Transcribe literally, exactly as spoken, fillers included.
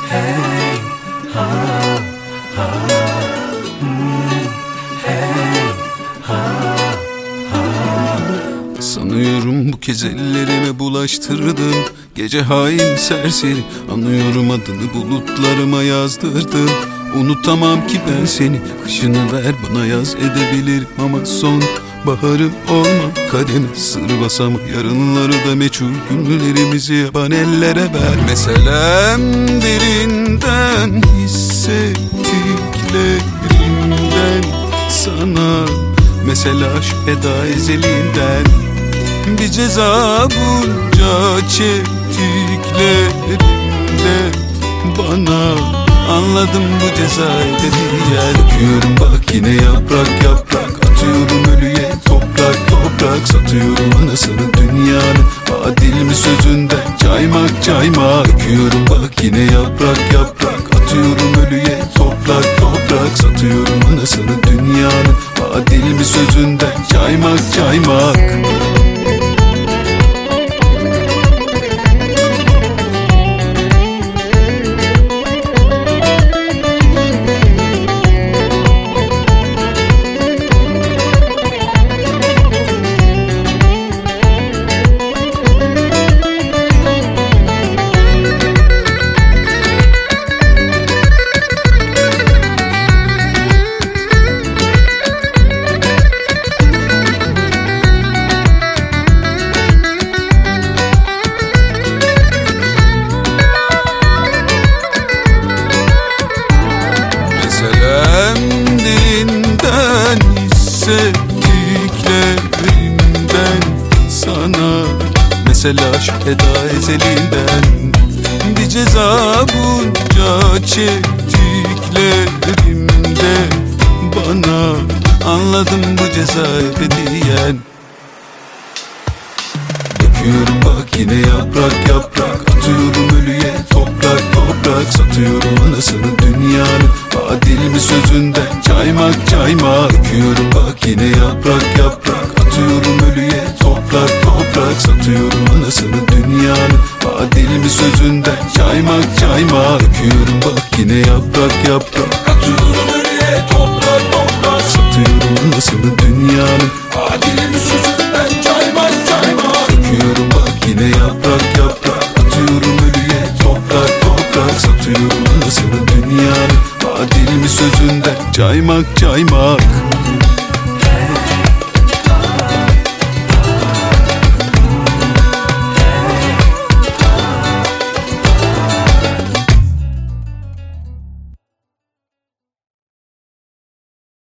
Hey, ha, ha, hmm, hey, ha, ha. Sanıyorum bu kez ellerime bulaştırdım gece hain serseri. Anlıyorum adını bulutlarıma yazdırdım. Unutamam ki ben seni. Kışını ver bana yaz edebilirim ama son baharım olma. Kademe sır basam yarınları da meçhul günlerimizi yaban ellere ver. Meselem derinden hissettiklerimden sana. Mesela şu eda ezeliğinden bir ceza bunca çektiklerimde bana. Anladım bu cezayı dediğin. Öpüyorum bak yine yaprak yaprak. Atıyorum ölüye toprak toprak. Satıyorum anasını dünyanın adil mi sözünden caymak caymak. Öpüyorum bak yine yaprak yaprak. Atıyorum ölüye toprak toprak. Satıyorum anasını dünyanın adil mi sözünden caymak caymak. Hissettiklerimden sana. Mesela şu eda ezelinden bir ceza bunca çektiklerimde bana. Anladım bu ceza ebediyen. Döküyorum bak yine yaprak yaprak. Atıyorum ölüye toprak toprak. Satıyorum anasını dünyanın adil mi sözünden caymak caymak. Döküyorum bak yine yaprak yaprak. Atıyorum ölüye toprak toprak. Satıyorum anasını dünyanın adil mi sözünden caymak caymak. Döküyorum bak yine yaprak yaprak. Atıyorum ölüye toprak toprak. Satıyorum anasını dünyanın adil mi sözünden caymak caymak. Döküyorum bak yine yaprak yaprak. Atıyorum ölüye toprak toprak. Satıyorum anasını dünyanın adil mi sözünden caymak caymak.